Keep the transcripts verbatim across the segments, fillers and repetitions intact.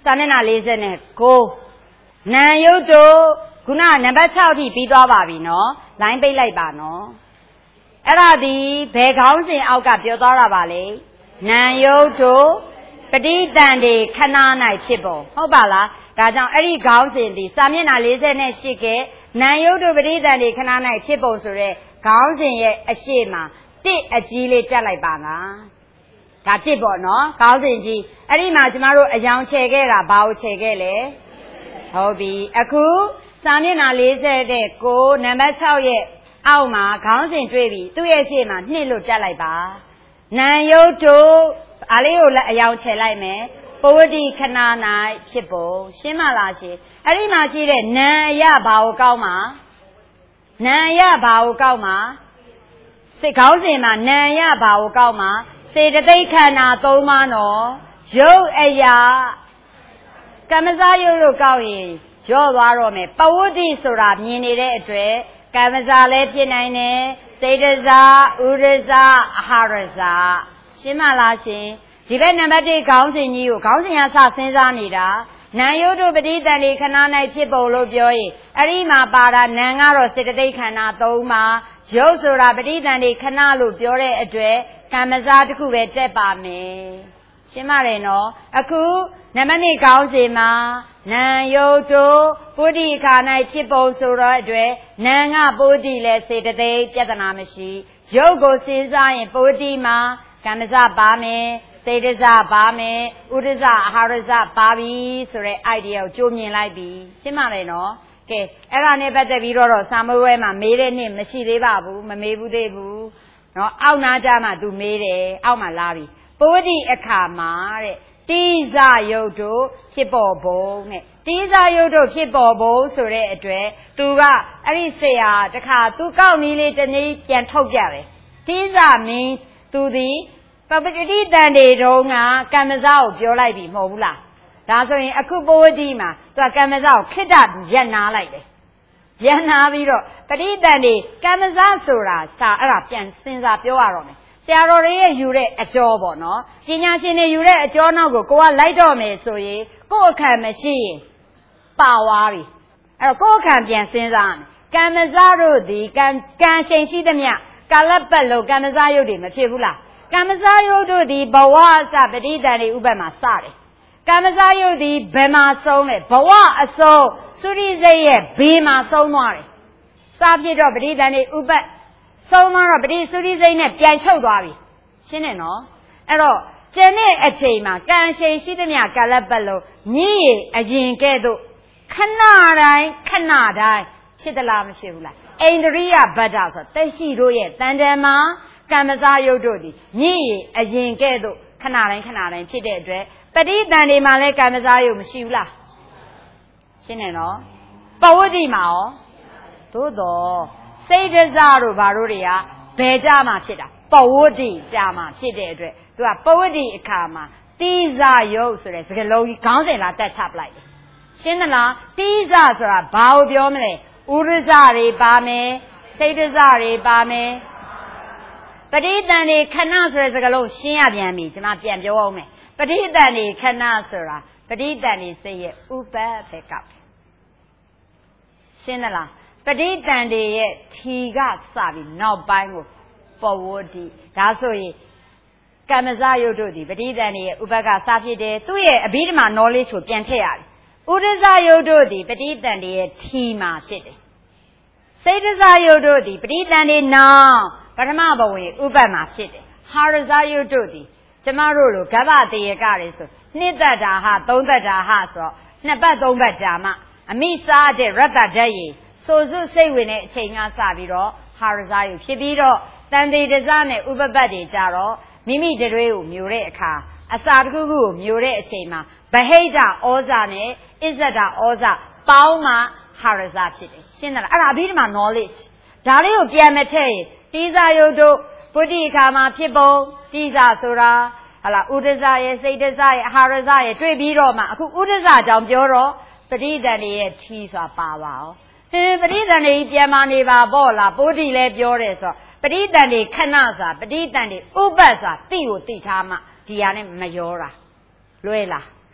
စာမျက်နှာလေးစိနဲ့ကိုနာယုတ်တို့ခုနနံပါတ်၆ထိပြီးသွားပါပြီနော်လိုင်းပိတ်လိုက်ပါနော်အဲ့ဒါဒီဘယ်ခေါင်းစဉ်အောက်ကပြောသွားတာပါလေနာယုတ်တို့ပဋိသန္ဓေခဏ၌ဖြစ်ပုံဟုတ်ပါလားဒါကြောင့်အဲ့ဒီခေါင်းစဉ်ဒီစာမျက်နှာလေး၈ကနာယုတ်တို့ပဋိသန္ဓေခဏ၌ဖြစ်ပုံဆိုရဲခေါင်းစဉ်ရဲ့အရှိမတစ်အကြီးလေးတက်လိုက်ပါလားဒါတစ်ပေါ့နော်ခေါင်းစဉ်ကြီးအဲ့ဒီမှာကျမတို့အယောင်ချယ်ခဲ့တာဘာကိုချယ်ခဲ့လဲဟုတ်ပြီအခုစာမျက်နှာလေး၈တဲ့ကိုနံပါတ်၆ရဲ့အောက်မှာခေါင်းစဉ်တွေ့ပြီသူ့ရဲ့ရှေ့မှာနှစ်လို့တက်လိုက်ပါနာယုတ်တို့အားလေးကိုလည်းအယောင်ချယ်လိုက်မယ်ပဝတိခဏ၌ဖြစ်ပုံရှင်းမလားရှင်အဲ့ဒီမှာရှိတဲ့နာရဘာကိုကောက်မှာနာရဘာကိုကောက်မှာစိတ်ခေါင်းစဉ်မှာနာရဘာကိုကောက်မှာစေတသိက်ခန္ဓာ၃ပါးနော်ရုပ်အရာကမ္မဇယုတ်လို့ကောက်ရင်ရော့သွားတော့မယ်ပဝတ္တိဆိုတာမြင်နေတဲ့အတွက်ကမ္မဇလည်းဖြစ်နိုင်တယ်စေတဇာဥရဇာအာဟာရဇာရှင်းမလားရှင်ဒီဘက်နံပါတ်၁ခေါင်းစဉ်ကြီးကိုခေါင်းစဉ်ကစစဉ်းစားနေတာနာယုတ်တို့ပဋိသန္ဓေခဏ၌ဖြစ်ပုံလို့ပြောရင်အဲ့ဒီမှာပါတာနာကတော့စေတသိက်ခန္ဓာ၃ပါးရုပ်ဆိုတာပဋိသန္ဓေခဏလို့ပြောတဲ့အတွက်ကမ္မဇတစ်ခုပဲတက်ပါမယ်ရှင်းပါတယ်နော်အခုနံပါတ်၂ခေါင်းစဉ်မှာနာယုတ်တို့ပုဒ္ဓိခါ၌ဖြစ်ပုံဆိုတော့အတွက်နာငါပုဒ္ဓိလဲစေတသိက်ပြဿနာမရှိရုပ်ကိုစဉ်းစားရင်ပုဒ္ဓိမှာကမ္မဇပါမယ်စေတဇပါမယ်ဥဒဇအာဟာရဇပါပြီဆိုတဲ့ idea ကိုကြိုမြင်လိုက်ပြီရှင်းပါလေနော်ကဲအဲ့ဒါနဲ့ပတ်သက်ပြီးတော့စာမွေးမှာမေးတဲ့နှစ်မရှိသေးပါဘူးမမေးဘူးသေးဘူးနော်အောက်နာကြမှာ तू မေးတယ်အောက်မှာလာပြီပုဝတ္တိအခါမှာတဲ့တိဇယုတ်တို့ဖြစ်ပေါ်ဘုံတဲ့တိဇယုတ်တို့ဖြစ်ပေါ်ဘုံဆိုတဲ့အတွက် तू ကအဲ့ဒီဆရာတခါ तू ကောက်နီးလေးတနည်းပြန်ထုတ်ပြတယ်တိဇမင်း तू ဒီပပတိတန်တေတုံးကကမ္မဇကိုပြောလိုက်ပြီမဟုတ်ဘူးလားဒါဆိုရင်အခုပဝတ္တိမှာ तू ကမ္မဇကိုခိတ္တရက်နာလိုက်တယ်ရက်နာပြီးတော့ပတိတန်တေကမ္မဇဆိုတာစာအဲ့ဒါပြန်စဉ်းစားပြောရတော့မယ်ဆရာတော်တွေရဲ့ယူတဲ့အကျော်ပေါ့နော်ပညာရှင်တွေယူတဲ့အကျော်နောက်ကိုကိုကလိုက်တော့မယ်ဆိုရင်ကိုယ့်အခန့်မရှိရင်ပါသွားပြီအဲ့တော့ကိုယ့်အခန့်ပြန်စဉ်းစားမယ်ကမ္မဇတို့ဒီကံကံရှင်ရှိသမျှကာလပတ်လို့ကမ္မဇယုတ်တွေမဖြစ်ဘူးလားကမ္မဇယုတ်တို့ဒီဘဝအစပဋိသန္ဓေဥပ္ပမှာစတယ်ကမ္မဇယုတ်ဒီဘယ်မှာဆုံးလဲဘဝအဆုံးသုရိစိတ်ရဲ့ဘေးမှာဆုံးသွားတယ်စဖြစ်တော့ပဋိသန္ဓေဥပ္ပဆုံးသွားတော့ပဋိသုရိစိတ်နဲ့ပြန်ချုပ်သွားပြီရှင်းတယ်နော်အဲ့တော့ကျန်တဲ့အချိန်မှာကံရှင်ရှိသမျှကာလပတ်လို့မြည်ရအရင်ကဲ့သို့ခဏတိုင်းခဏတိုင်းဖြစ်သလားမဖြစ်ဘူးလားအိန္ဒြိယဗဒ္ဒဆိုတက်ရှိတို့ရဲ့တန်တမှာကမ္မဇယုတ်တို့ဒီမြည်ရအရင်ကဲ့သို့ခဏတိုင်းခဏတိုင်းဖြစ်တဲ့အတွက်ပဋိသန္ဓေမှာလည်းကမ္မဇယုတ်မရှိဘူးလားရှင်းတယ်နော်ပဝတ္တိမှာရောသို့တော့စိတ်ဒဇတို့ဘာတို့တွေကဘယ်ကြမှာဖြစ်တာပဝတ္တိကြမှာဖြစ်တဲ့အတွက်သူကပဝတ္တိအခါမှာတိဇယုတ်ဆိုတဲ့စကားလုံးကြီးခေါင်းစဉ်လာတက်ချပလိုက်တယ်ရှင်းသလားတိဇဆိုတာဘာကိုပြောမလဲဥရဇတွေပါမယ်စိတ်ဒဇတွေပါမယ်ပဋိသန္ဓေခဏဆိုတဲ့စကားလုံးရှင်းရပြန်ပြီကျွန်မပြန်ပြောအောင်မယ်ပဋိသန္ဓေခဏဆိုတာပဋိသန္ဓေစိတ်ရဲ့ဥပ္ပပဲကောက်ရှင်းသလားပဋိသန္ဓေရဲ့ထီကစပြီးနောက်ပိုင်းကိုပဝတ္တိဒါဆိုရင်ကမ္မဇယုတ်တို့ဒီပဋိသန္ဓေရဲ့ဥပ္ပကစဖြစ်တယ်သူ့ရဲ့အဘိဓမ္မာ knowledge ကိုပြန်ထည့်ရတယ်ဥဒဇယုတ်တို့ဒီပဋိသန္ဓေရဲ့ထီမှာဖြစ်တယ်စေတဇယုတ်တို့ဒီပဋိသန္ဓေနောင်ပထမဘဝင်ဥပ္ပမှာဖြစ်တယ်ဟာရဇယုတ်တို့ဒီကျမတို့လိုဂဗ္ဗတေယကတွေဆိုနှစ်သက်တာဟာသုံးသက်တာဟာဆိုတော့နှစ်ပတ်သုံးပတ်ကြာမှအမိစားတဲ့ရတ္တဓာတ်ရည်ဆိုစုစိတ်ဝင်တဲ့အချိန်ကစပြီးတော့ဟာရဇယုတ်ဖြစ်ပြီးတော့တန်တေတဇနဲ့ဥပ္ပပတ်တွေကြတော့မိမိတတွေးကိုမျိုးတဲ့အခါအစာတစ်ခုခုကိုမျိုးတဲ့အချိန်မှာဗဟိတဩဇာနဲ့အစ္ဆဒဩဇာပေါင်းမှဟာရဇဖြစ်တယ်ရှင်းသလားအဲ့ဒါအဘိဓမ္မာ knowledge ဒါလေးကိုပြန်မထည့်ရင်တိဇယုတ်တို့ပုဒ္ဓိအခါမှာဖြစ်ပုံတိဇဆိုတာဟလာဥဒဇရဲ့စိတ်ဒဇရဲ့အာဟာရဇရဲ့တွေ့ပြီးတော့မှအခုဥဒဇကြောင့်ပြောတော့ပဋိသန္ဓေရဲ့ထီဆိုတာပါပါအောင်ဟင်ပဋိသန္ဓေပြန်မနေပါပေါ့လားပုဒ္ဓိလည်းပြောတယ်ဆိုတော့ပဋိသန္ဓေခဏစာပဋိသန္ဓေဥပ္ပစာတိကိုတိထားမှဒီဟာနဲ့မရောတာလွဲလား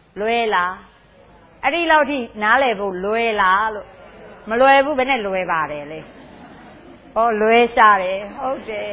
လွယ်လားအဲ့ဒီလောက်ထိနားလည်ဖို့လွယ်လားလို့မလွယ်ဘူးဘယ်နဲ့လွယ်ပါတယ်လေဟောလွယ်ရှာတယ်ဟုတ်တယ်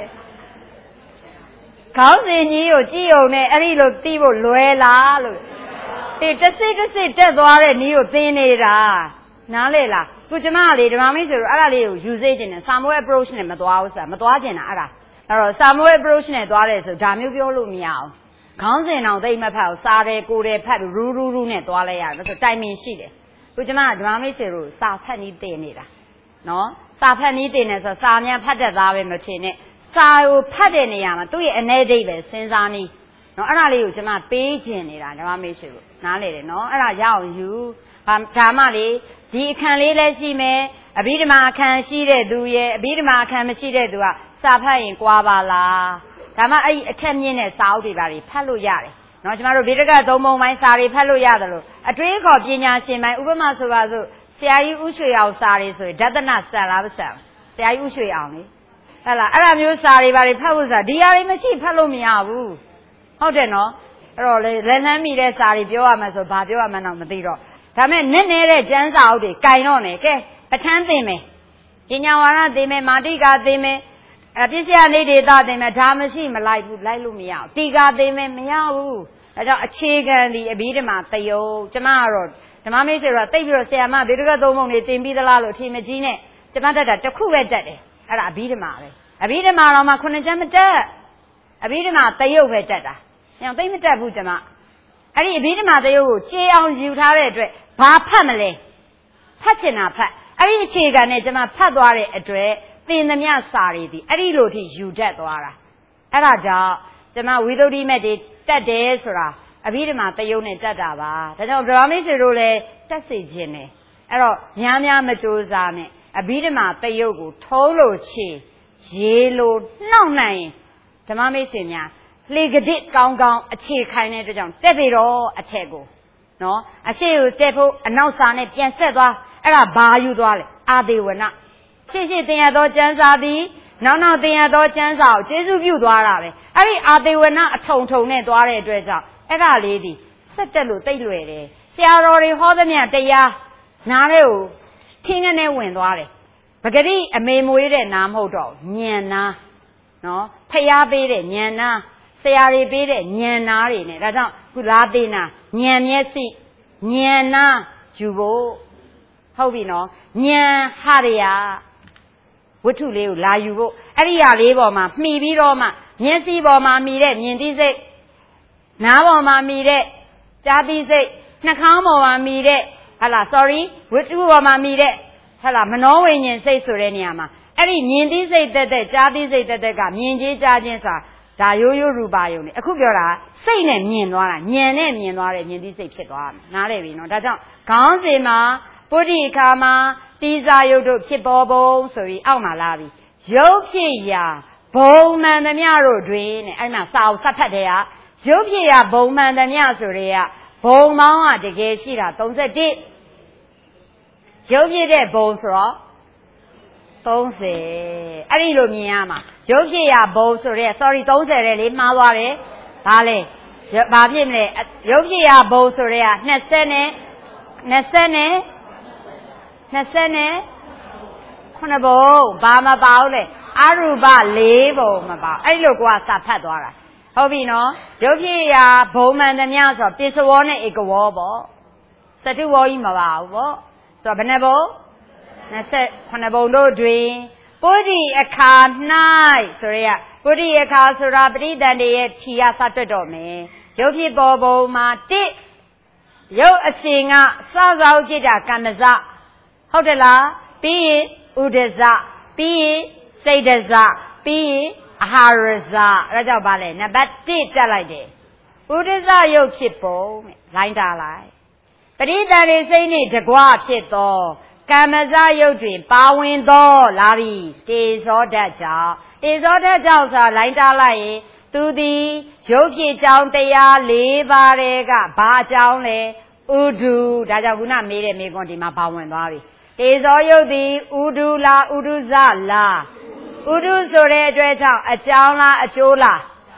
ခေါင်းစဉ်ကြီးကိုကြည့်ုံနဲ့အဲ့ဒီလိုသိဖို့လွယ်လားလို့ဒီတစ်စိတစ်စိတက်သွားတဲ့နီးကိုသင်နေတာနားလေလားခုကျမလေဓမ္မမိတ်ဆိုတော့အဲ့ဒါလေးကိုယူစေခြင်းနဲ့ Samuel approach နဲ့မသွားဘူးဆိုတာမသွားကျင်တာအဲ့ဒါအဲ့တော့ Samuel approach နဲ့သွားတယ်ဆိုဒါမျိုးပြောလို့မရအောင်ခေါင်းစဉ်အောင်သိမဖတ်ဘူးစားတယ်ကိုတယ်ဖတ်ရူးရူးရူးနဲ့သွားလိုက်ရတယ်ဆိုတိုင်ပင်ရှိတယ်ခုကျမဓမ္မမိတ်ဆိုတော့စာဖတ်နီးတင်နေတာနော်စာဖတ်နီးတင်နေဆိုစာများဖတ်တတ်သားပဲမဖြစ်နဲ့စာကိုဖတ်တဲ့နေရာမှာသူ့ရဲ့အနေဒိတ်ပဲစဉ်းစားနီးနော်အဲ့ဒါလေးကိုကျမပေးခြင်းနေတာဓမ္မမိတ်ဆိုလို့နားလေတယ်နော်အဲ့ဒါရအောင်ယူဒါမှလေဒီအခန်းလေးလည်းရှိမယ်အဘိဓမ္မာအခန်းရှိတဲ့သူရဲ့အဘိဓမ္မာအခန်းမရှိတဲ့သူကစာဖတ်ရင်ကြွားပါလားဒါမှအဲ့ဒီအခက်မြင့်တဲ့စာအုပ်တွေပါတွေဖတ်လို့ရတယ်နော်ကျမတို့ဗေဒကသုံးပုံပိုင်းစာတွေဖတ်လို့ရတယ်လို့အတွေးခေါ်ပညာရှင်ပိုင်းဥပမာဆိုပါစို့ဆရာကြီးဦးရွှေအောင်စာတွေဆိုရင်ဒသနစံလားမစံဆရာကြီးဦးရွှေအောင်လေဟဲ့လားအဲ့ဒါမျိုးစာတွေပါတွေဖတ်ဖို့ဆိုတာဒီဟာတွေမရှိဖတ်လို့မရဘူးဟုတ်တယ်နော်အဲ့တော့လေလက်လန်းမိတဲ့စာတွေပြောရမယ်ဆိုဘာပြောရမှန်းတော့မသိတော့ဒါမဲ့နည်းနည်းတဲ့ကျမ်းစာအုပ်တွေကင်တော့နေကဲပဋ္ဌာန်းသင်မယ်ပညာဝါဒသင်မယ်မာတိကာသင်မယ်အပစ္စယနေဒေတာသင်မယ်ဒါမရှိမလိုက်ဘူးလိုက်လို့မရဘူးတိကာသင်မယ်မရဘူးဒါကြောင့်အခြေခံဒီအဘိဓမ္မာသယုတ်ကျမကတော့ဓမ္မမိတ်ဆွေတို့တိတ်ပြီးတော့ဆရာမဗေဒကသုံးပုံတွေသင်ပြီးသလားလို့အထင်မကြီးနဲ့ကျမတက်တာတစ်ခုပဲတက်တယ်အဲ့ဒါအဘိဓမ္မာပဲအဘိဓမ္မာတော့မှခုနှစ်ကျမ်းမတက်အဘိဓမ္မာသယုတ်ပဲတက်တာညောင်သိမ့်မတက်ဘူးကျမအဲ့ဒီအဘိဓမ္မာသယုတ်ကိုကြေအောင်ယူထားတဲ့အတွက်ဘာဖတ်မလဲဖတ်ချင်တာဖတ်အဲ့ဒီအခြေခံနဲ့ကျမဖတ်သွားတဲ့အတွက်သင်သမျှစာတွေဒီအဲ့ဒီလိုထိယူတတ်သွားတာအဲ့ဒါကြောင့်ကျမဝိသုဒ္ဓိမက်တွေတက်တယ်ဆိုတာအဘိဓမ္မာသယုတ်နဲ့တက်တာပါဒါကြောင့်ဗြဟ္မိဆွေတို့လည်းတက်စေခြင်းတယ်အဲ့တော့များများမကြိုးစားနဲ့အဘိဓမ္မာသယုတ်ကိုထုံးလို့ချေရေးလို့နှောက်နိုင်ဓမ္မမိတ်ဆွေများလေကဒစ်ကောင်းကောင်းအခြေခိုင်တဲ့အတွက်ကြောင့်တက်ပြီတော့အထက်ကိုနော်အရှိကိုတက်ဖို့အနောက်စာနဲ့ပြန်ဆက်သွားအဲ့ဒါဘာယူသွားလဲအာသေဝနရှေ့ရှေ့တင်ရသောကျမ်းစာသည်နောက်နောက်တင်ရသောကျမ်းစာကိုကျေစုပြုသွားတာပဲအဲ့ဒီအာသေဝနအထုံထုံနဲ့သွားတဲ့အတွက်ကြောင့်အဲ့ဒါလေးဒီဆက်တက်လို့တိတ်လွယ်တယ်ဆရာတော်တွေဟောသမျှတရားနားလေးကိုထင်းကနေဝင်သွားတယ်ပဂတိအမေမွေးတဲ့နားမဟုတ်တော့ညံနာနော်ဖျားပေးတဲ့ညံနာဆရာတွေပေးတဲ့ညံနာတွေနဲ့ဒါကြောင့်ခုလာသေးနာညံမျက်စိညံနာယူဖို့ဟုတ်ပြီနော်ညံဟာရယာဝတ္ထုလေးကိုလာယူဖို့အဲ့ဒီဟာလေးပေါ်မှာမှီပြီးတော့မှမျက်စိပေါ်မှာမှီတဲ့မြင်သိစိတ်နားပေါ်မှာမှီတဲ့ကြားသိစိတ်နှာခေါင်းပေါ်မှာမှီတဲ့ဟလာ sorry ဝတ္ထုပေါ်မှာမှီတဲ့ဟလာမနောဝိညာဉ်စိတ်ဆိုတဲ့နေရာမှာအဲ့ဒီမြင်သိစိတ်တက်တက်ကြားသိစိတ်တက်တက်ကမြင်ကြီးကြားခြင်းဆိုတာဒါရိုးရိုးရူပါယုံနေအခုပြောတာစိတ်နဲ့မြင်သွားတာဉာဏ်နဲ့မြင်သွားတဲ့မြင်သိစိတ်ဖြစ်သွားတယ်နားလည်ပြီနော်ဒါကြောင့်ခေါင်းစဉ်မှာပုဒ္ဓိအခါမှာတိစာယုတ်တို့ဖြစ်ပေါ်ပုံဆိုပြီးအောက်မှာလာပြီရုပ်ဖြစ်ရာဘုံမှန်သမျှတို့တွင်တဲ့အဲ့မှာစာအုပ်ဆက်ဖတ်တဲ့ဟာရုပ်ဖြစ်ရာဘုံမှန်သမျှဆိုတဲ့ကဘုံမောင်းကတကယ်ရှိတာသုံး၁၁ရုပ်ဖြစ်တဲ့ဘုံဆိုတော့သုံး၀အဲ့ဒီလိုမြင်ရမှာရုပ်ဖြစ်ရာဘုံဆိုတဲ့ sorry သုံး၀တဲ့လေမှားသွားတယ်ဘာလဲဘာဖြစ်မလဲရုပ်ဖြစ်ရာဘုံဆိုတဲ့က၂၀နဲ့၂၀နဲ့၂၀နဲ့ခုနှစ်ဘုံဘာမပါဘူးလေအရူပ၄ဘုံမပါအဲ့လိုကွာစာဖတ်သွားတာဟုတ်ပြီနော်ရုပ်ဖြစ်ရာဘုံမှန်သမျှဆိုပိစဝောနဲ့ဧကဝောပေါ့စတုဝောကြီးမပါဘူးပေါ့ဆိုတော့ဘယ်နှဘုံ၂၇ဘုံတို့တွင်ပုဒ္ဓိအခါ၌ဆိုရရပုဒ္ဓိအခါဆိုတာပရိသန္တေရဲ့ဖြီရစတွတ်တော့မယ်ရုပ်ဖြစ်ပေါ်ပုံမှာတစ်ရုပ်အစဉ်ကစစောက်ကြည့်တာကမ္မဇဟုတ်တယ်လားပြီးရင်ဥဒဇပြီးရင်စိတ်ဒဇပြီးရင်အာဟာရဇအဲဒါကြောင့်ဗာလဲနံပါတ်တစ်တက်လိုက်တယ်ဥဒဇရုပ်ဖြစ်ပုံလိုင်းတာလိုက်ပရိသန္တေစိတ်နဲ့တကွဖြစ်သောကမ္မဇယုတ်တွင်ပါဝင်သောလာပြီတေဇောဓာတ်ကြောင့်တေဇောဓာတ်ကြောင့်ဆိုတာလိုင်းတားလိုက်ရင်သူသည်ရုပ်ဖြစ်ကြောင်းတရား၄ပါးတဲ့ကဘာအကြောင်းလဲဥဒုဒါကြောင့်ခုနမေးတဲ့မေးခွန်းဒီမှာပါဝင်သွားပြီတေဇောယုတ်သည်ဥဒုလားဥဒုဇလားဥဒုဆိုတဲ့အတွက်ကြောင့်အကြောင်းလားအကျိုးလား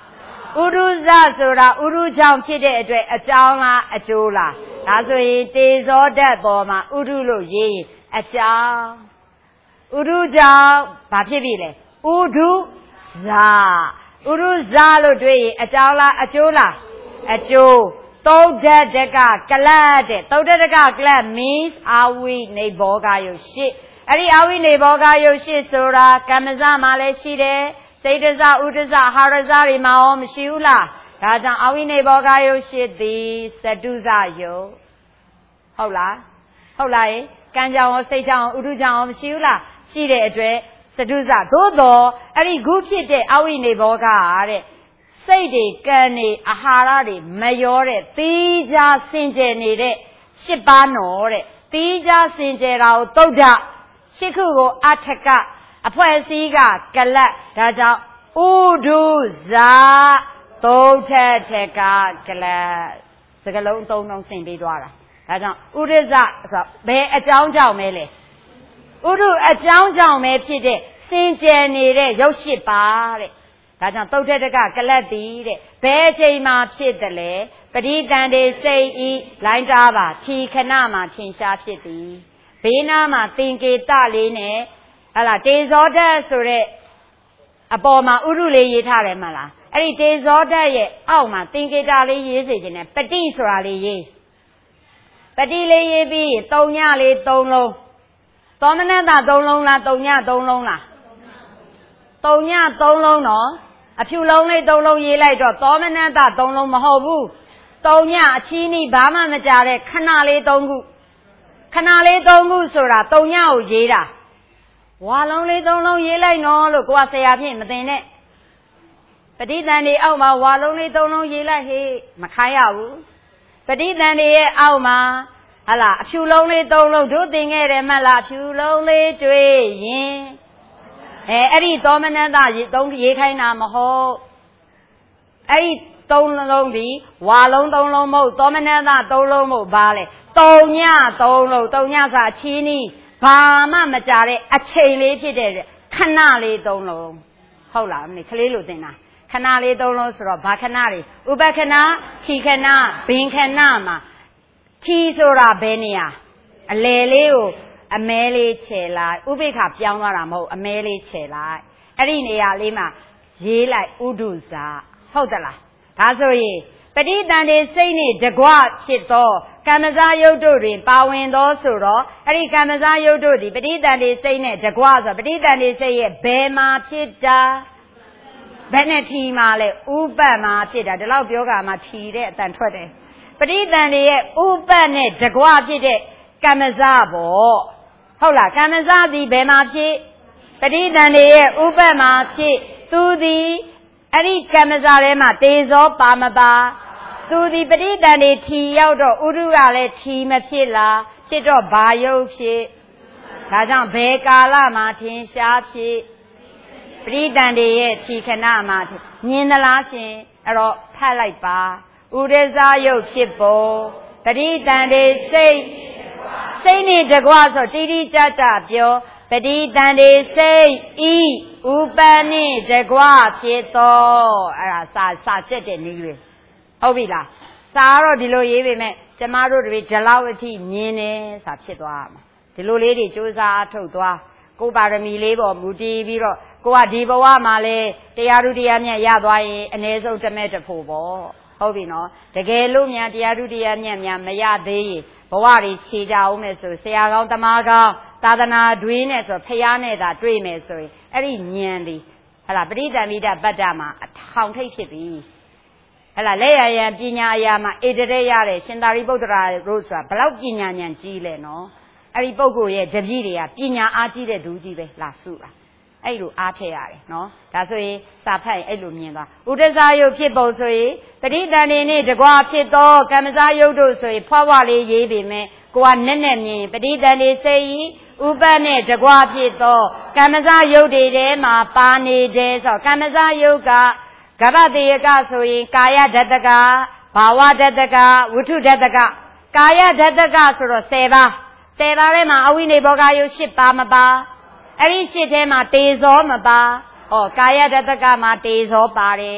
ဥရုဇဆိုတာဥရုကြောင့်ဖြစ်တဲ့အတွက်အကြောင်းလားအကျိုးလားဒါဆိုရင်တေဇောဓာတ်ပေါ်မှာဥရုလို့ရေးရင်အကြောင်းဥရုကြောင့်ဘာဖြစ်ပြီလဲဥဒုဇာဥရုဇာလို့တွေ့ရင်အကြောင်းလားအကျိုးလားအကျိုးသုဒ္ဓတကကလတ်တဲ့သုဒ္ဓတကကလတ် means အာဝိနေဘောဂယုတ်ရှစ်အဲ့ဒီအာဝိနေဘောဂယုတ်ရှစ်ဆိုတာကမ္မဇမှာလည်းရှိတယ်စေတဇဥဒ္ဒဇဟာရဇတွေမှာရောမရှိဘူးလားဒါကြောင့်အာဝိနေဘောဂယုတ်ရှစ်သည်စတုဇယုတ်ဟုတ်လားဟုတ်လားကံကြောင့်ရောစိတ်ကြောင့်ဥဒ္ဒကြောင့်ရောမရှိဘူးလားရှိတဲ့အတွက်စတုဇသို့တော်အဲ့ဒီခုဖြစ်တဲ့အာဝိနေဘောဂတဲ့စိတ်တွေကံနေအာဟာရတွေမရောတဲ့သီးခြားစင်ကြယ်နေတဲ့ရှစ်ပါးနော်တဲ့သီးခြားစင်ကြယ်တာကိုသုဒ္ဓရှစ်ခုကိုအထကအဖွဲစည်းကကလတ်ဒါကြောင့်ဥဒုဇာသုဒ္ဓထကကလတ်စကလုံးသုံးလုံးဆင်ပေးသွားတာဒါကြောင့်ဥဒိဇဆိုဘယ်အကြောင်းကြောင့်မဲလဲဥဒုအကြောင်းကြောင့်ပဲဖြစ်တဲ့စင်ကြယ်နေတဲ့ရုပ်ရှစ်ပါတဲ့ဒါကြောင့်သုဒ္ဓတကကလတ်တိတဲ့ဘယ်အချိန်မှဖြစ်တယ်လဲပဋိသန္ဓေစိတ်ဤလိုင်းတားပါခြီခဏမှထင်ရှားဖြစ်သည်ဘေးနားမှာသင်္ကေတလေးနဲ့ဟလာတေဇောဓာတ်ဆိုတဲ့အပေါ်မှာဥရုလေးရေးထားတယ်မလားအဲ့ဒီတေဇောဓာတ်ရဲ့အောက်မှာသင်္ကေတလေးရေးစေခြင်းနဲ့ပဋိဆိုတာလေးရေးပဋိလေးရေးပြီးတုံညလေးသုံးလုံးသောမနတသုံးလုံးလားတုံညသုံးလုံးလားတုံညသုံးလုံးနော်အဖြူလုံးလေးသုံးလုံးရေးလိုက်တော့သောမနတသုံးလုံးမဟုတ်ဘူးတုံညအချီးနီးဘာမှမကြတဲ့ခဏလေးသုံးခုခဏလေးသုံးခုဆိုတာတုံညကိုရေးတာဝါလုံးလေးသုံးလုံးရေးလိုက်နော်လို့ကိုကဆရာဖြစ်မသိနဲ့ပဋိသန္ဓေအောက်မှာဝါလုံးလေးသုံးလုံးရေးလိုက်ဟေးမခိုင်းရဘူးပဋိသန္ဓေရဲ့အောက်မှာဟလာအဖြူလုံးလေးသုံးလုံးတို့သင်ခဲ့တယ်မဟုတ်လားအဖြူလုံးလေးတွေ့ရင်အဲအဲ့ဒီသောမနတရေသုံးရေးခိုင်းတာမဟုတ်အဲ့ဒီသုံးလုံးဒီဝါလုံးသုံးလုံးမဟုတ်သောမနတသုံးလုံးမဟုတ်ဘာလဲတုံညသုံးလုံးတုံညစာအချီးနီးဘာမှမကြတဲ့အချိန်လေးဖြစ်တဲ့ခဏလေးသုံးလုံးဟုတ်လားမင်းကလေးလိုသင်တာခဏလေးသုံးလုံးဆိုတော့ဘာခဏလေးဥပခဏခီခဏဘင်ခဏမှာခီဆိုတာဘယ်နေရာအလယ်လေးကိုအမဲလေးခြေလိုက်ဥပိ္ပခပြောင်းသွားတာမဟုတ်အမဲလေးခြေလိုက်အဲ့ဒီနေရာလေးမှာရေးလိုက်ဥဒုဇာဟုတ်သလားဒါဆိုရင်ပဋိသန္ဓေစိတ်နဲ့တကွဖြစ်သောကမ္မဇယုတ်တို့တွင်ပါဝင်သောဆိုတော့အဲ့ဒီကမ္မဇယုတ်တို့သည်ပဋိသန္ဓေစိတ်နဲ့တကွဆိုပဋိသန္ဓေစိတ်ရဲ့ဘယ်မှာဖြစ်တာဘယ်နဲ့ထီမှာလဲဥပတ်မှာဖြစ်တာဒီလောက်ပြောကမှထီတဲ့အတန်ထွက်တယ်ပဋိသန္ဓေရဲ့ဥပတ်နဲ့တကွဖြစ်တဲ့ကမ္မဇပေါ့ဟုတ်လားကမ္မဇသည်ဘယ်မှာဖြစ်ပဋိသန္ဓေရဲ့ဥပတ်မှာဖြစ်သူသည်အဲ့ဒီကမ္မဇထဲမှာတေဇောပါမပါသူဒီပဋိသန္ဓေထီရောက်တော့ဥဒုကလည်းထီမဖြစ်လားဖြစ်တော့ဘာယုတ်ဖြစ်ဒါကြောင့်ဘယ်ကာလမှာထင်ရှားဖြစ်ပဋိသန္ဓေရဲ့ထီခဏမှာမြင်သလားရှင်အဲ့တော့ဖတ်လိုက်ပါဥဒဇယုတ်ဖြစ်ပေါ်ပဋိသန္ဓေစိတ်စိတ်နဲ့တကွဆိုတိတိကျကျပြောပဋိသန္ဓေစိတ်ဤဥပနိတကွဖြစ်သောအဲ့ဒါစာစာချက်တဲ့နည်းပဲဟုတ်ပြီလားစာကတော့ဒီလိုရေးပေမဲ့ကျမတို့တွေဒီလောက်အထိမြင်နေစာဖြစ်သွားမှာဒီလိုလေးတွေစူးစမ်းအထုတ်သွားကိုပါရမီလေးပေါ်မူတည်ပြီးတော့ကိုကဒီဘဝမှာလဲတရားဓုတရားမြတ်ရသွားရင်အ ਨੇ ဆုံးတမဲ့တဖို့ပေါ့ဟုတ်ပြီနော်တကယ်လို့များတရားဓုတရားမြတ်များမရသေးရင်ဘဝတွေခြေကြအောင်မယ်ဆိုဆရာကောင်းတမကောင်းသာသနာတွင်းနဲ့ဆိုဖျားနဲ့သာတွေ့မယ်ဆိုရင်အဲ့ဒီဉာဏ်ဒီဟလာပဋိသန္ဓိတပတ္တမှာအထောင်ထိပ်ဖြစ်ပြီဟလာလက်ရရန်ပညာအရာမှာဧတရက်ရတဲ့ရှင်သာရိပုတ္တရာတို့ဆိုတာဘလောက်ပညာဉာဏ်ကြီးလဲနော်အဲ့ဒီပုဂ္ဂိုလ်ရဲ့တပည့်တွေကပညာအားကြီးတဲ့သူကြီးပဲလာစုတာအဲ့လိုအားထည့်ရတယ်နော်ဒါဆိုရင်စာဖတ်ရင်အဲ့လိုမြင်သွားဥဒဇယုတ်ဖြစ်ပုံဆိုရင်ပဋိသန္ဓေနဲ့တကွာဖြစ်သောကမ္မဇယုတ်တို့ဆိုရင်ဖွားဖွားလေးရေးပေမဲ့ကိုကနဲ့နဲ့မြင်ပဋိသန္ဓေစိတ်ဥပတ်နဲ့တကွာဖြစ်သောကမ္မဇယုတ်တွေထဲမှာပါနေတယ်ဆိုတော့ကမ္မဇယုတ်ကကဗ္ဗတေယကဆိုရင်ကာယဓတ္တကဘာဝဓတ္တကဝိထုဓတ္တကကာယဓတ္တကဆိုတော့ဆယ်ပါးဆယ်ပါးထဲမှာအဝိနေဘောဂယုတ်၈ပါးမပါအဲ့ဒီရှစ်ထဲမှာတေဇောမပါဩကာယဓတ္တကမှာတေဇောပါတယ်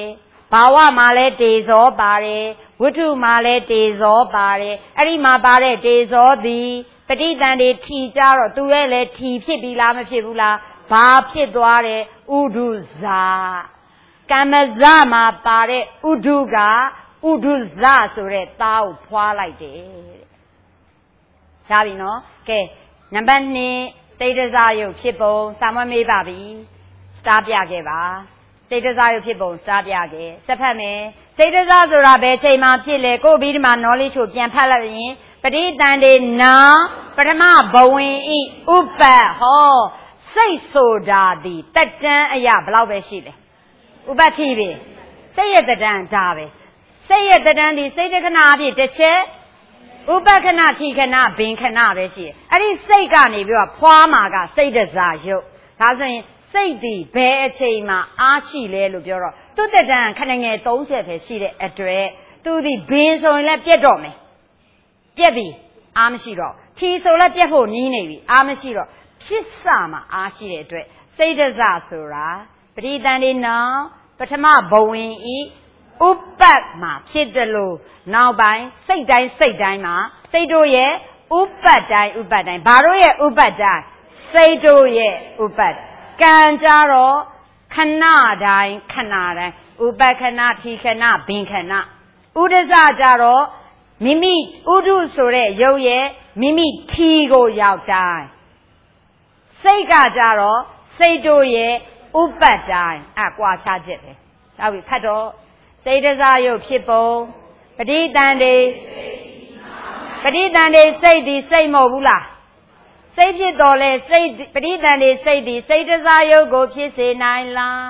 ဘာဝမှာလဲတေဇောပါတယ်ဝိတုမှာလဲတေဇောပါတယ်အဲ့ဒီမှာပါတဲ့တေဇောသည်ပဋိသန္ဓေထီကြတော့သူရဲ့လဲထီဖြစ်ပြီလားမဖြစ်ဘူးလားဘာဖြစ်သွားတယ်ဥဒုဇာကမ္မဇမှာပါတဲ့ဥဒုကဥဒုဇဆိုတဲ့သားကိုဖွာလိုက်တယ်တဲ့ရှားပြီနော်ကဲနံပါတ်နှစ်စိတ်တစားယုတ်ဖြစ်ပုံစာမွေးမေးပါပြီစတားပြခဲ့ပါစိတ်တစားယုတ်ဖြစ်ပုံစတားပြခဲ့စက်ဖတ်မယ်စိတ်တစားဆိုတာဘယ်ချိန်မှဖြစ်လဲကိုပြီးဒီမှာ knowledge ကိုပြန်ဖတ်လိုက်ရင်ပဋိသန္ဓေနာပထမဘဝင်ဤဥပ္ပတ်ဟောစိတ်ဆိုတာဒီတက်တန်းအရာဘယ်လောက်ပဲရှိလဲဥပ္ပတ်တိပဲစိတ်ရဲ့တက်တန်းဒါပဲစိတ်ရဲ့တက်တန်းဒီစိတ်တခဏအဖြစ်တစ်ချက်ဥပက္ခဏထိခဏဘင်ခဏပဲရှိတယ်အဲ့ဒီစိတ်ကနေပြီးတော့ဖွာမှာကစိတ်တစားယုတ်ဒါဆိုရင်စိတ်ဒီဘယ်အချိန်မှာအားရှိလဲလို့ပြောတော့သူ့တက်တန်းခဏငယ်သုံးဆယ်ပဲရှိတဲ့အတွက်သူဒီဘင်ဆိုရင်လည်းပြတ်တော့မယ်ပြက်ပြီအားမရှိတော့ထီဆိုလည်းပြက်ဖို့နီးနေပြီအားမရှိတော့ဖြစ်စမှာအားရှိတဲ့အတွက်စိတ်တစားဆိုတာပဋိသန္ဓေနောပထမဘဝင်ဤဥပ္ပတ်မှာဖြစ်တယ်လို့နောက်ပိုင်းစိတ်တိုင်းစိတ်တိုင်းမှာစိတ်တို့ရဲ့ဥပ္ပတ်တိုင်းဥပ္ပတ်တိုင်းဘာတို့ရဲ့ဥပ္ပတ်တိုင်းစိတ်တို့ရဲ့ဥပ္ပတ်ကံကြတော့ခဏတိုင်းခဏတိုင်းဥပ္ပခဏထိခဏဘင်ခဏဥဒဇကြတော့မိမိဥဒုဆိုတဲ့ရုပ်ရဲ့မိမိထီကိုရောက်တိုင်းစိတ်ကကြတော့စိတ်တို့ရဲ့ဥပ္ပတ်တိုင်းအကွာခြားချက်ပဲရှားပြီဖတ်တော့စိတ်တစားယုတ်ဖြစ်ပုံပဋိသန္ဓေပဋိသန္ဓေစိတ်ဒီစိတ်မဟုတ်ဘူးလားစိတ်ဖြစ်တော်လဲစိတ်ပဋိသန္ဓေစိတ်ဒီစိတ်တစားယုတ်ကိုဖြစ်စေနိုင်လား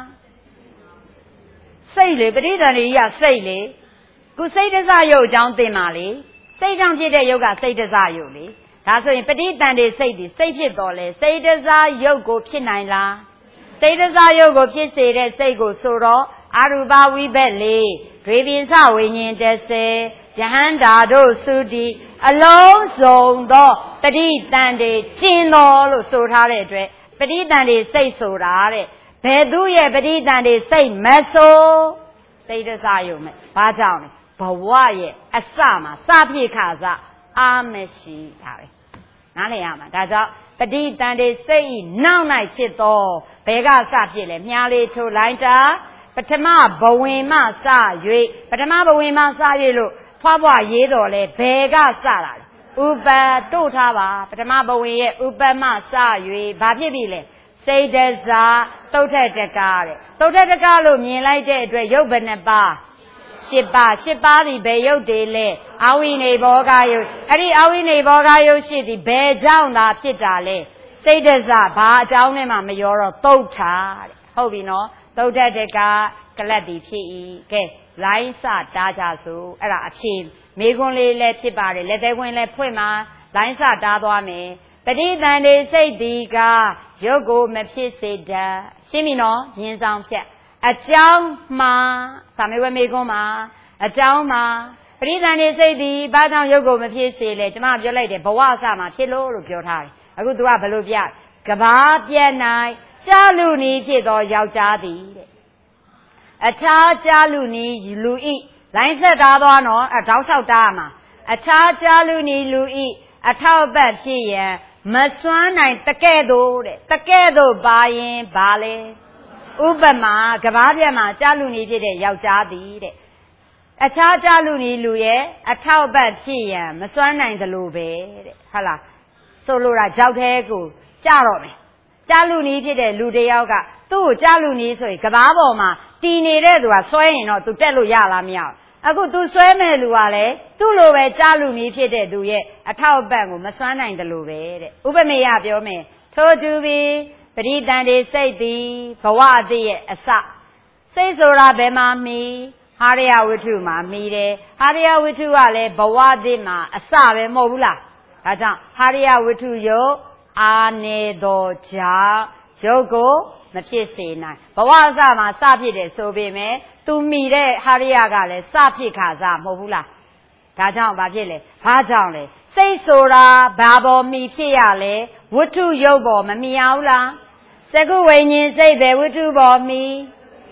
စိတ်လေပဋိသန္ဓေကြီးကစိတ်လေခုစိတ်တစားယုတ်အကြောင်းသင်ပါလေစိတ်ကြောင့်ဖြစ်တဲ့ယုတ်ကစိတ်တစားယုတ်လေဒါဆိုရင်ပဋိသန္ဓေစိတ်ဒီစိတ်ဖြစ်တော်လဲစိတ်တစားယုတ်ကိုဖြစ်နိုင်လားစိတ်တစားယုတ်ကိုဖြစ်စေတဲ့စိတ်ကိုဆိုတော့အရူပဝိဘက်လေးဒွေပိစဝိညာဉ်တစ်ဆယ်ယဟန္တာတို့သုတိအလုံးစုံသောပဋိသန္ဓေကျင်တော်လို့ဆိုထားတဲ့အတွက်ပဋိသန္ဓေစိတ်ဆိုတာတဲ့ဘယ်သူရဲ့ပဋိသန္ဓေစိတ်မဆိုစိတ်တစားယုံမဲ့ဘာကြောင့်လဲဘဝရဲ့အစမှာစဖြစ်ခါစအာမရှိတာပဲနားလည်ရမှာဒါကြောင့်ပဋိသန္ဓေစိတ်ဤနောက်၌ဖြစ်သောဘယ်ကစဖြစ်လဲမြားလေးထိုးလိုက်တာပထမဘဝင်မှစ၍ပထမဘဝင်မှစ၍လို့ဖွားဖွားရေးတော်လဲဘယ်ကစတာလဲဥပ္ပတို့ထားပါပထမဘဝင်ရဲ့ဥပ္ပမှစ၍ဘာဖြစ်ပြီလဲစိတ်တစားသုတ်ထတကားတဲ့သုတ်ထတကားလို့မြင်လိုက်တဲ့အတွက်ရုပ်ဘယ်နှပါရှစ်ပါးရှစ်ပါးဒီဘယ်ရုပ်တွေလဲအဝိနေဘောဂယုတ်အဲ့ဒီအဝိနေဘောဂယုတ်ရှိသည်ဘယ်ကြောင့်သာဖြစ်တာလဲစိတ်တစားဘာအကြောင်းနဲ့မှမရောတော့သုတ်ထားတဲ့ဟုတ်ပြီနော်သုတ်တကကလတ်တီဖြစ်၏ကဲလိုင်းစတားကြစို့အဲ့ဒါအဖြေမေခွန်းလေးလည်းဖြစ်ပါတယ်လက်သေးခွင်းလည်းဖွင့်မှာလိုင်းစတားသွားမယ်ပဋိသန္ဓေစိတ်ဒီကရုပ်ကိုမဖြစ်စေတတ်ရှင်းပြီနော်မြင်ဆောင်ဖြတ်အကြောင်းမှာသာမေဝမေခွန်းမှာအကြောင်းမှာပဋိသန္ဓေစိတ်ဒီဘာကြောင့်ရုပ်ကိုမဖြစ်စေလဲကျွန်မပြောလိုက်တယ်ဘဝအစမှာဖြစ်လို့လို့ပြောထားတယ်အခု तू ကဘယ်လိုပြကဘာပြတ်နိုင်ကြာလူနီဖြစ်သောယောက်ျားသည်တဲ့အခြားကြာလူနီလူဤလိုင်းဆက်ထားသွားနော်အတောက်လျှောက်တားမှာအခြားကြာလူနီလူဤအထောက်ပတ်ဖြစ်ရန်မစွမ်းနိုင်တကဲ့သို့တဲ့တကဲ့သို့ပါရင်ဘာလဲဥပမာကဘာပြတ်မှာကြာလူနီဖြစ်တဲ့ယောက်ျားသည်တဲ့အခြားကြာလူနီလူရဲ့အထောက်ပတ်ဖြစ်ရန်မစွမ်းနိုင်သလိုပဲတဲ့ဟုတ်လားဆိုလိုတာကြောက်သေးကိုကြတော့မယ်ကြာလူနီဖြစ်တဲ့လူတယောက်ကသူ့ကိုကြာလူနီဆိုရင်ကဘာပေါ်မှာတည်နေတဲ့သူကဆွဲရင်တော့သူတက်လို့ရလားမရဘူးအခုသူဆွဲမဲ့လူကလည်းသူ့လိုပဲကြာလူနီဖြစ်တဲ့သူရဲ့အထောက်အပံ့ကိုမစွမ်းနိုင်တယ်လို့ပဲတဲ့ဥပမေယပြောမယ်ထို့သူပြီးပဋိသန္ဓေစိတ်သည်ဘဝအသေးရဲ့အစစိတ်ဆိုတာဘယ်မှာမီဟာရယဝိထုမှာမီတယ်ဟာရယဝိထုကလည်းဘဝအသေးမှာအစပဲမဟုတ်ဘူးလားဒါကြောင့်ဟာရယဝိထုယုတ်အာနေတော်ကြောင့်ရုပ်ကိုမဖြစ်စေနိုင်ဘဝအစမှာစဖြစ်တယ်ဆိုပေမဲ့သူမိတဲ့ဟာရယကလည်းစဖြစ်ခါစမဟုတ်ဘူးလားဒါကြောင့်ဘာဖြစ်လဲဘာကြောင့်လဲစိတ်ဆိုတာဘာပေါ်မိဖြစ်ရလဲဝတ္ထုရုပ်ပေါ်မမိရဘူးလားသကုဝိညာဉ်စိတ်ပဲဝတ္ထုပေါ်မိ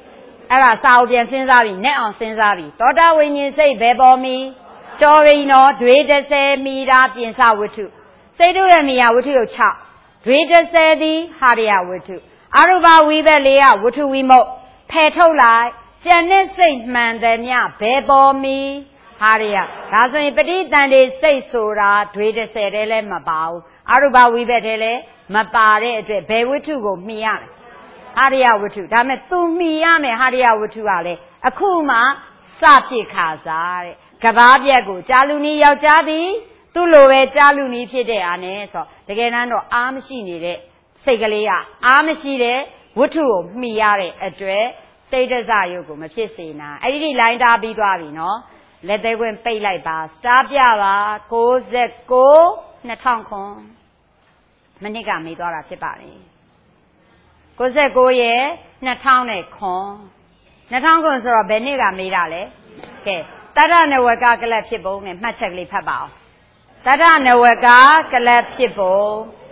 အဲ့ဒါစာအုပ်ပြန်စဉ်းစားပြီးနဲ့အောင်စဉ်းစားပြီးသောတာဝိညာဉ်စိတ်ဘယ်ပေါ်မီကျော်ရင်တော့ဒွေတစ်ဆယ်မိတာပြင်စဝတ္ထုစိတ်တို့ရဲ့မိယာဝတ္ထုကို၆ဒွေတစ်ဆယ်သည်ဟာရယဝတ္ထုအရူပဝိဘက်လေးကဝတ္ထုဝိမုတ်ဖယ်ထုတ်လိုက်ကျန်တဲ့စိတ်မှန်တယ်မြဘယ်ပေါ်မီဟာရယဒါဆိုရင်ပဋိသန္ဓေစိတ်ဆိုတာဒွေတစ်ဆယ်တည်းလည်းမပါဘူးအရူပဝိဘက်တည်းလည်းမပါတဲ့အတွက်ဘယ်ဝတ္ထုကိုမှီရလဲဟာရယဝတ္ထုဒါမဲ့သူမှီရမယ်ဟာရယဝတ္ထုကလည်းအခုမှစဖြစ်ခါစားတဲ့ကဘာပြက်ကိုကြာလူနီယောက်ျားသည်သူ့လိုပဲကြာလူနီဖြစ်တဲ့အားနဲ့ဆိုတကယ်တမ်းတော့အားမရှိနေတဲ့စိတ်ကလေးကအားမရှိတဲ့ဝတ္ထုကိုမှီရတဲ့အတွက်စိတ်တစရုပ်ကိုမဖြစ်စေနာအဲ့ဒီလိုင်းတာပြီးသွားပြီနော်လက်သေးခွင့်ပိတ်လိုက်ပါစတားပြပါကိုးကို နှစ်ထောင်ခွန်မနစ်ကမေးသွားတာဖြစ်ပါလေကိုးကိုရဲ့နှစ်ထောင်နဲ့ခွန်နှစ်ထောင်ခွန်ဆိုတော့ဘယ်နေ့ကမေးတာလဲကဲတတနဝကကလပ်ဖြစ်ပုံနဲ့မှတ်ချက်ကလေးဖတ်ပါအောင်တတနဝကကလပ်ဖြစ်ပုံ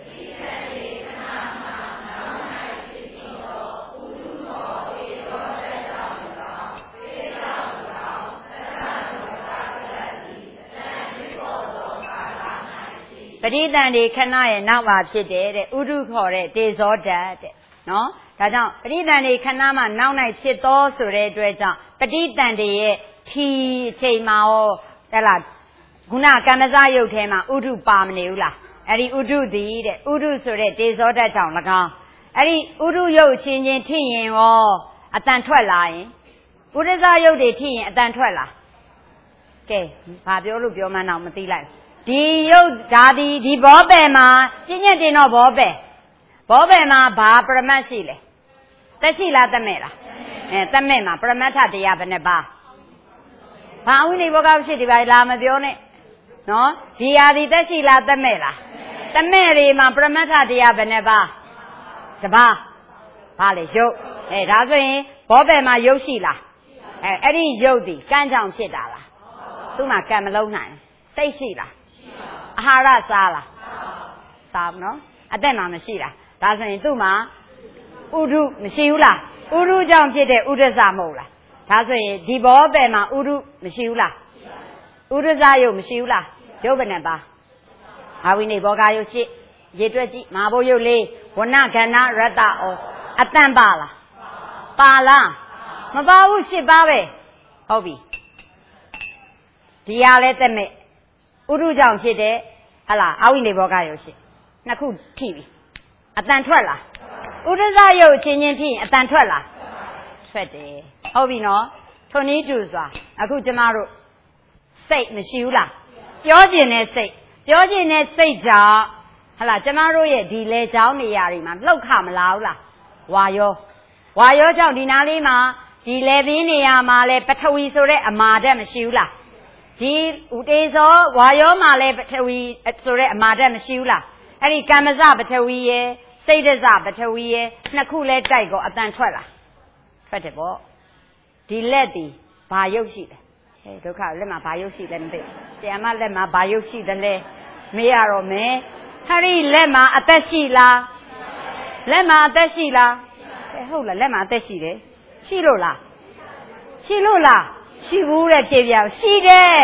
ပဋိသန္ဓေခဏရဲ့နောက်မှာဖြစ်တယ်တဲ့ဥဒုခေါ်တဲ့တေဇောဓာတ်တဲ့နော်ဒါကြောင့်ပဋိသန္ဓေခဏမှာနောက်၌ဖြစ်သောဆိုတဲ့အတွက်ကြောင့်ပဋိသန္ဓေရဲ့ထီအချိန်မှာရောတဲ့လားခုနကမ္မဇယုတ်ထဲမှာဥဒုပါမနေဘူးလားအဲ့ဒီဥဒုသည်တဲ့ဥဒုဆိုတဲ့တေဇောဓာတ်ကြောင့်၎င်းအဲ့ဒီဥဒုယုတ်ချင်းချင်းထိရင်ရောအတန်ထွက်လာရင်ဥဒဇယုတ်တွေထိရင်အတန်ထွက်လာကဲဘာပြောလို့ပြောမှန်းတော့မသိလိုက်ဒီယုတ်ဓာတိဒီဘောပယ်မှာကျင့်ညက်တင်တော့ဘောပယ်ဘောပယ်မှာဘာပရမတ်ရှိလဲတက်ရှိလားတက်မဲ့လားအဲတက်မဲ့မှာပရမတ်ထတရားဘယ်နှပါဘာဝိနိဘောကဖြစ်ဒီပါလားမပြောနဲ့နော်ဒီဟာဒီတက်ရှိလားတက်မဲ့လားတက်မဲ့တွေမှာပရမတ်ထတရားဘယ်နှပါတပါဘာလဲယုတ်အဲဒါဆိုရင်ဘောပယ်မှာယုတ်ရှိလားအဲအဲ့ဒီယုတ်ဒီကန်းကြောင်ဖြစ်တာလားသူ့မှာကံမလုံးနိုင်စိတ်ရှိလားအာဟာရစားလားစားနော်အသက်မှာမရှိတာဒါဆိုရင်သူ့မှာဥဒုမရှိဘူးလားဥဒုကြောင့်ဖြစ်တဲ့ဥဒ္ဒဇမဟုတ်လားဒါဆိုရင်ဒီဘောပယ်မှာဥဒုမရှိဘူးလားဥဒ္ဒဇယုတ်မရှိဘူးလားရုပ်ဘယ်နဲ့ပါအာဝိနိဘောဂယုတ်ရှိရေတွက်ကြည့်မဟာဘုတ်ယုတ်လေးဝဏခန္ဓာရတ္တဩအတန်ပါလားပါလားမပါဘူးရှစ်ပါပဲဟုတ်ပြီဒီဟာလဲတက်မဲ့ဥဒုကြောင့်ဖြစ်တဲ့ဟလာအာဝိနိဘောဂယုတ်ရှိနှစ်ခုထိပြီအတန်ထွက်လားဥဒ္ဒဇယုတ်ချင်းချင်းဖြစ်ရင်အတန်ထွက်လားထွက်တယ်ဟုတ်ပြီနော်ထုံနည်းတူစွာအခုကျမတို့စိတ်မရှိဘူးလားပြောကျင်တဲ့စိတ်ပြောကျင်တဲ့စိတ်ကြောင့်ဟလာကျမတို့ရဲ့ဒီလေချောင်းနေရာတွေမှာလှုပ်ခမလားဘူးလားဝါယောဝါယောကြောင့်ဒီနားလေးမှာဒီလေပင်နေရာမှာလဲပထဝီဆိုတဲ့အမာဓာတ်မရှိဘူးလားဒီဥတေဇောဝါယောမှာလဲပထဝီဆိုတဲ့အမာဓာတ်မရှိဘူးလားအဲ့ဒီကမ္မဇပထဝီရဲ့စိတ်ဒဇပထဝီရဲ့နှစ်ခုလဲတိုက်ကောအတန်ထွက်လားထွက်တယ်ပေါ့ဒီလက်ဒီဘာရုပ်ရှိလဲဟဲ့ဒုက္ခလက်မှာဘာရုပ်ရှိလဲမသိဆရာမလက်မှာဘာရုပ်ရှိတယ်လဲမေးရတော့မယ်ဟဲ့ဒီလက်မှာအသက်ရှိလားလက်မှာအသက်ရှိလားဟဲ့ဟုတ်လားလက်မှာအသက်ရှိတယ်ရှိလို့လားရှိလို့လားရှိဘူးတဲ့ဖြေပြရှိတယ်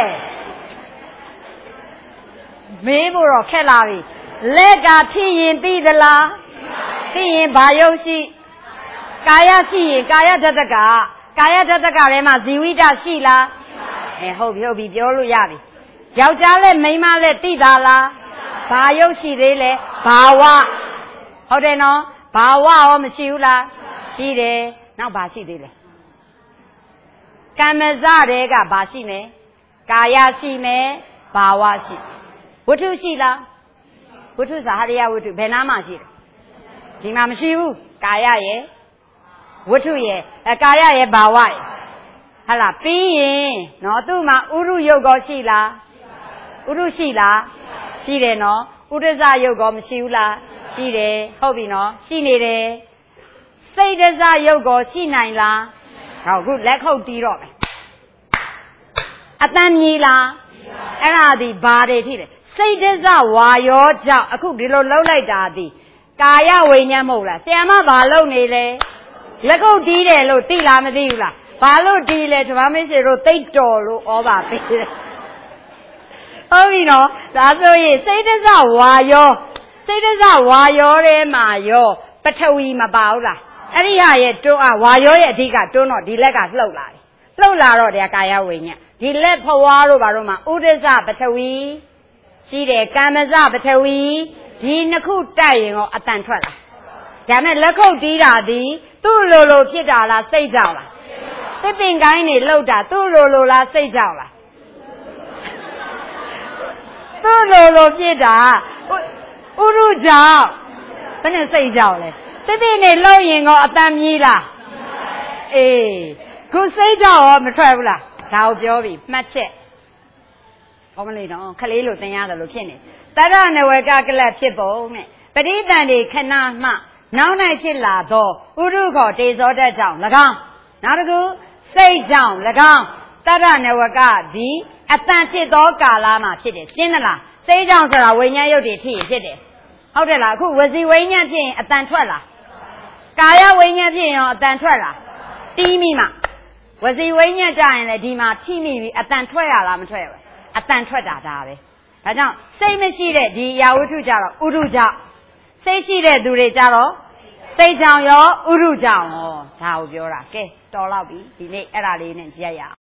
မေးဖို့တော့ခက်လာပြီလက်ကဖြစ်ရင်သိသလားသိရင်ဘာရုပ်ရှိကာယရှိရင်ကာယဓာတကကာယဓာတကထဲမှာဇီဝိတရှိလားအဲဟုတ်ပြီဟုတ်ပြီပြောလို့ရပြီယောက်ျားနဲ့မိန်းမနဲ့သိတာလားဘာရုပ်ရှိသေးလဲဘာဝဟုတ်တယ်နော်ဘာဝရောမရှိဘူးလားရှိတယ်နောက်ဘာရှိသေးလဲကမ္မဇတွေကဘာရှိမယ်ကာယရှိမယ်ဘာဝရှိဝတ္ထုရှိလားဝတ္ထုစာဟရိယဝတ္ထုဘယ်နားမှာရှိတယ်ဒီမှာမရှိဘူးကာယရဲ့ဝတ္ထုရဲ့အကာယရဲ့ဘာဝရဲ့ဟလာပြီးရင်နော်သူ့မှာဥရုယုတ်ကောရှိလားဥရုရှိလားရှိတယ်နော်ဥဒ္ဒဇယုတ်ကောမရှိဘူးလားရှိတယ်ဟုတ်ပြီနော်ရှိနေတယ်စိတ်ဒဇယုတ်ကောရှိနိုင်လားဟောအခုလက်ခုပ်တီးတော့မယ်အတန်မြည်လားအဲ့ဒါဒီဘာတွေထိတယ်စိတ်ဒဇဝါယောကြောင့်အခုဒီလိုလှုပ်လိုက်တာဒီကာယဝိညာဉ်မဟုတ်လားဆရာမဘာလုပ်နေလဲလက်ကုပ်တီးတယ်လို့သိလားမသိဘူးလားဘာလို့တီးလဲဓမ္မမင်းတို့သိတ်တော်လို့ဩပါပေးတယ်ဟုတ်ပြီနော်ဒါဆိုရင်စိတ်တစဝါယောစိတ်တစဝါယောထဲမှာရောပထဝီမပါဘူးလားအဲ့ဒီဟာရဲ့တွန်းအားဝါယောရဲ့အဓိကတွန်းတော့ဒီလက်ကလှုပ်လာတယ်လှုပ်လာတော့တရားကာယဝိညာဉ်ဒီလက်ဖွားတို့ဘာလို့မှဥဒစ္စပထဝီရှိတယ်ကာမစပထဝီဒီနှစ်ခုတိုက်ရင်ရောအတန်ထွက်လာဒါမဲ့လက်ခုပ်တီးတာဒီသူ့လိုလိုဖြစ်တာလားစိတ်ကြောင့်လားသစ်ပင်ကိုင်းနေလှုပ်တာသူ့လိုလိုလားစိတ်ကြောင့်လားသူ့လိုလိုဖြစ်တာဥရုကြောင့်ဘယ်နဲ့စိတ်ကြောင့်လဲသစ်ပင်နေလှုပ်ရင်ရောအတန်မြည်လားအေးခုစိတ်ကြောင့်ရောမထွက်ဘူးလားဒါကိုပြောပြီမှတ်ချက်ဟောမလေးတော့ခလေးလိုသင်ရတယ်လို့ဖြစ်နေတရနဝကကလပ်ဖြစ်ပုံနဲ့ပဋိသန္ဓေခဏမှနောက်၌ဖြစ်လာသောဥရုခေါ်တေဇောဓာတ်ကြောင့်၎င်းနောက်တစ်ခုစိတ်ကြောင့်၎င်းတရနဝကသည်အတန်ဖြစ်သောကာလမှာဖြစ်တယ်ရှင်းသလားစိတ်ကြောင့်ဆိုတာဝိညာဉ်ရုပ်တွေဖြစ်ရင်ဖြစ်တယ်ဟုတ်တယ်လားအခုဝစီဝိညာဉ်ဖြစ်ရင်အတန်ထွက်လားကာယဝိညာဉ်ဖြစ်ရင်ရောအတန်ထွက်လားတီးမိမှဝစီဝိညာဉ်ကြရင်လည်းဒီမှာထိမိပြီးအတန်ထွက်ရလားမထွက်ရဘူးအတန်ထွက်တာဒါပဲဒါကြောင့်စိတ်မရှိတဲ့ဒီအရာဝတ္ထုကြတော့ဥရုကြောင့်စိတ်ရှိတဲ့သူတွေကြတော့စိတ်ကြောင့်ရောဥရုကြောင့်ရောဒါကိုပြောတာကဲတော်တော့ပြီဒီနေ့အဲ့ဒါလေးနဲ့ရက်ရ